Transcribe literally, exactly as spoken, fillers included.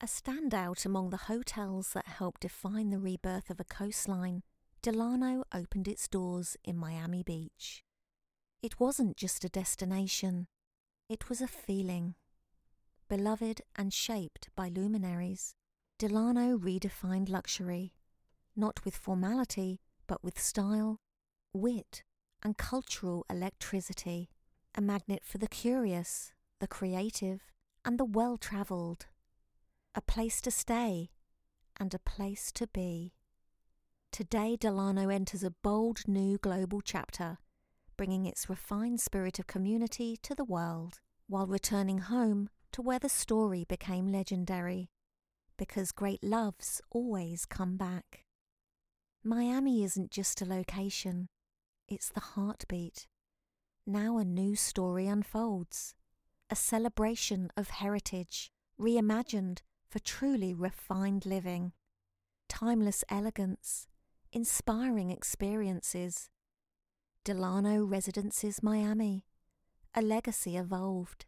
A standout among the hotels that helped define the rebirth of a coastline, Delano opened its doors in Miami Beach. It wasn't just a destination, it was a feeling. Beloved and shaped by luminaries, Delano redefined luxury, not with formality, but with style, wit, and cultural electricity. A magnet for the curious, the creative, and the well-travelled. A place to stay, and a place to be. Today, Delano enters a bold new global chapter, bringing its refined spirit of community to the world, while returning home to where the story became legendary, because great loves always come back. Miami isn't just a location, it's the heartbeat. Now a new story unfolds, a celebration of heritage, reimagined for truly refined living, timeless elegance, inspiring experiences. Delano Residences Miami, a legacy evolved,